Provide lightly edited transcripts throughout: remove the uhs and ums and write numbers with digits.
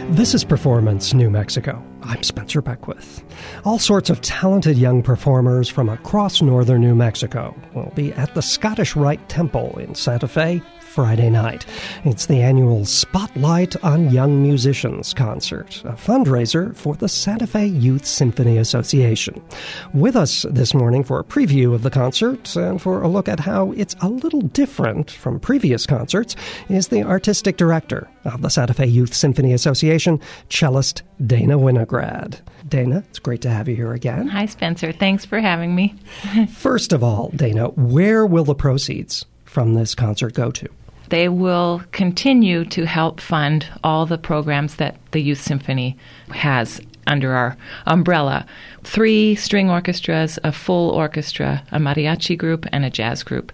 This is Performance New Mexico. I'm Spencer Beckwith. All sorts of talented young performers from across northern New Mexico will be at the Scottish Rite Temple in Santa Fe Friday night. It's the annual Spotlight on Young Musicians concert, a fundraiser for the Santa Fe Youth Symphony Association. With us this morning for a preview of the concert and for a look at how it's a little different from previous concerts is the artistic director of the Santa Fe Youth Symphony Association, cellist Dana Winograd. Dana, it's great to have you here again. Hi, Spencer. Thanks for having me. First of all, Dana, where will the proceeds from this concert go to? They will continue to help fund all the programs that the Youth Symphony has under our umbrella. 3 string orchestras, a full orchestra, a mariachi group, and a jazz group.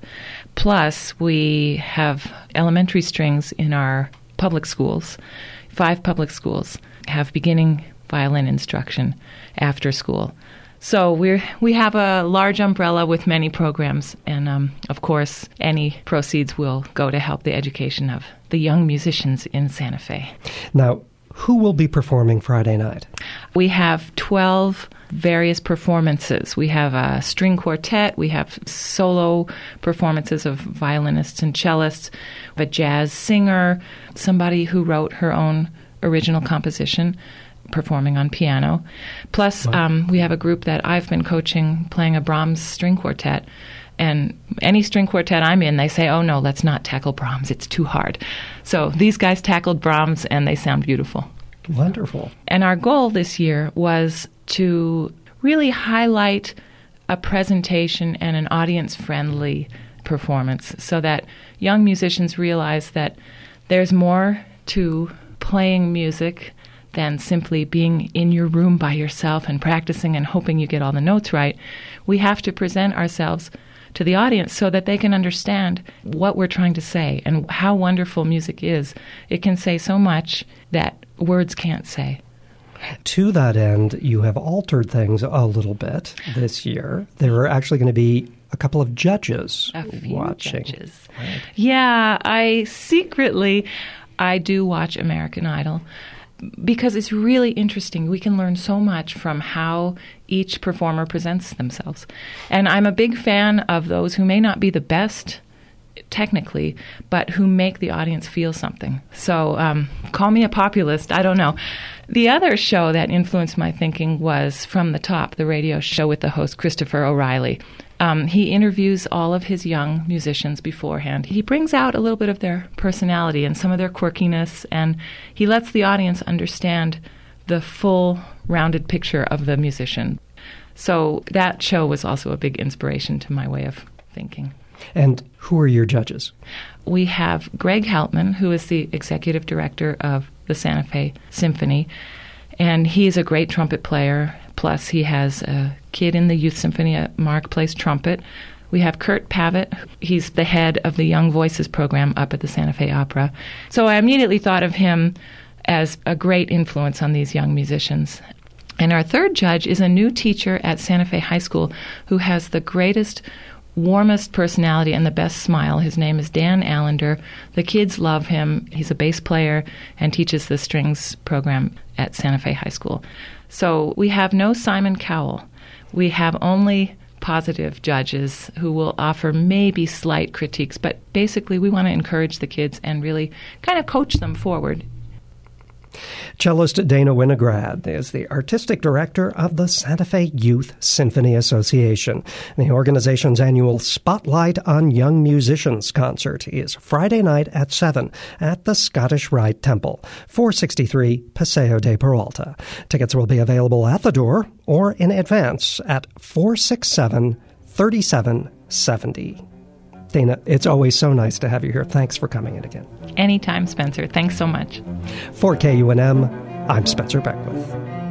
Plus, we have elementary strings in our public schools. 5 public schools have beginning violin instruction after school. So we have a large umbrella with many programs, and of course, any proceeds will go to help the education of the young musicians in Santa Fe. Now, who will be performing Friday night? We have 12 various performances. We have a string quartet, we have solo performances of violinists and cellists, a jazz singer, somebody who wrote her own original composition, performing on piano. Plus, we have a group that I've been coaching playing a Brahms string quartet. And any string quartet I'm in, they say, oh no, let's not tackle Brahms. It's too hard. So these guys tackled Brahms, and they sound beautiful. Wonderful. And our goal this year was to really highlight a presentation and an audience-friendly performance so that young musicians realize that there's more to playing music than simply being in your room by yourself and practicing and hoping you get all the notes right. We have to present ourselves to the audience so that they can understand what we're trying to say and how wonderful music is. It can say so much that words can't say. To that end, you have altered things a little bit this year. There are actually going to be a couple of judges watching. Judges. Right. Yeah, I do watch American Idol, because it's really interesting. We can learn so much from how each performer presents themselves. And I'm a big fan of those who may not be the best technically, but who make the audience feel something. So call me a populist, I don't know. The other show that influenced my thinking was From the Top, the radio show with the host Christopher O'Reilly. He interviews all of his young musicians beforehand. He brings out a little bit of their personality and some of their quirkiness, and he lets the audience understand the full, rounded picture of the musician. So that show was also a big inspiration to my way of thinking. And who are your judges? We have Greg Heltman, who is the executive director of the Santa Fe Symphony, and he's a great trumpet player. Plus, he has a kid in the Youth Symphony, Mark, plays trumpet. We have Kurt Pavitt. He's the head of the Young Voices program up at the Santa Fe Opera. So I immediately thought of him as a great influence on these young musicians. And our third judge is a new teacher at Santa Fe High School who has the greatest, warmest personality and the best smile. His name is Dan Allender. The kids love him. He's a bass player and teaches the strings program at Santa Fe High School. So we have no Simon Cowell. We have only positive judges who will offer maybe slight critiques, but basically we want to encourage the kids and really kind of coach them forward. Cellist Dana Winograd is the artistic director of the Santa Fe Youth Symphony Association. The organization's annual Spotlight on Young Musicians concert is Friday night at 7 at the Scottish Rite Temple, 463 Paseo de Peralta. Tickets will be available at the door or in advance at 467-3770. Dana, it's always so nice to have you here. Thanks for coming in again. Anytime, Spencer. Thanks so much. For KUNM, I'm Spencer Beckwith.